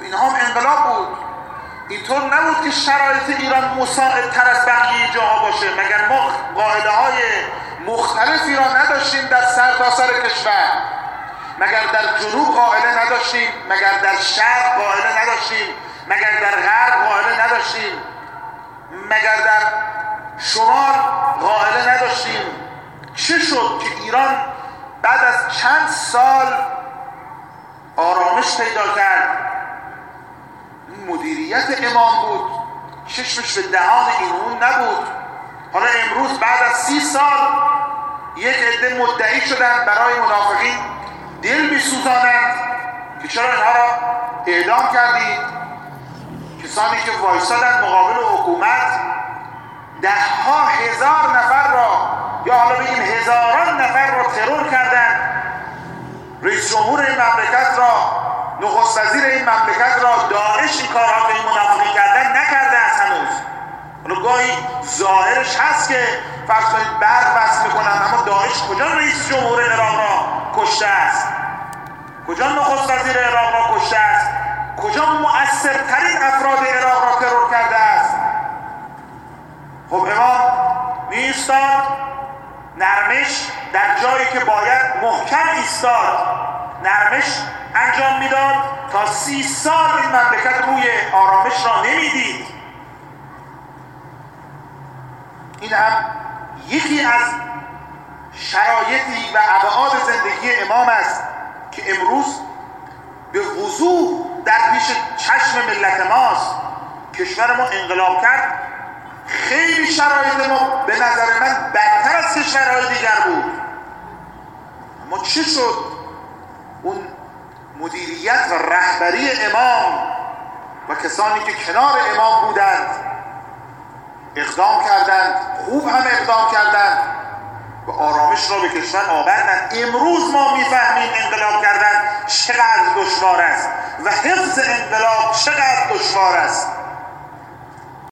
اینها هم انقلاب بود. اینطور نبود که شرایط ایران مساعدتر از بقیه جاها باشه. مگر ما قاعده های مختلفی را نداشتیم در سرتاسر کشور؟ مگر در جنوب قاعده نداشتیم؟ مگر در شرق قاعده نداشتیم؟ مگر در غرب قاعده نداشتیم؟ مگر در شمال قاعده نداشتیم؟ چه شد که ایران بعد از چند سال آرامش پیدا کرد؟ مدیریت امام بود، چشمش به دهان این اون نبود. حالا امروز بعد از 30 سال یک عده مدعی شدن برای منافقین دل میسوزانند که چرا اینها را اعدام کردید. کسانی که وایسادن مقابل حکومت 10,000 نفر را یا حالا بگیم هزاران نفر را ترور کردند. رئیس جمهور این مملکت را، نخست وزیر این مملکت را داعش این کارها که این منافقین کردن نکرده است هنوز. حالا گاهی ظاهرش هست که فرض کنید برق وصل میکنن، اما داعش کجا رئیس جمهور عراق را کشته است؟ کجا نخست وزیر عراق را کشته است؟ کجا مؤثرترین افراد عراق را ترور کرده است؟ خب امام میایستاد، نرمش در جایی که باید محکم ایستاد نرمش انجام میداد تا 30 سال این مملکت روی آرامش را نمیدید. این هم یکی از شرایطی و ابعاد زندگی امام است که امروز به وضوح در پیش چشم ملت ماست. کشور ما انقلاب کرد، خیلی شرایط ما به نظر من بدتر از کشورهای دیگر بود. اما چه شد؟ اون مدیریت و رهبری امام و کسانی که کنار امام بودند اقدام کردند، خوب هم اقدام کردند و آرامش را به کشور آوردند. امروز ما میفهمیم انقلاب کردن چقدر دشوار است و حفظ انقلاب چقدر دشوار است.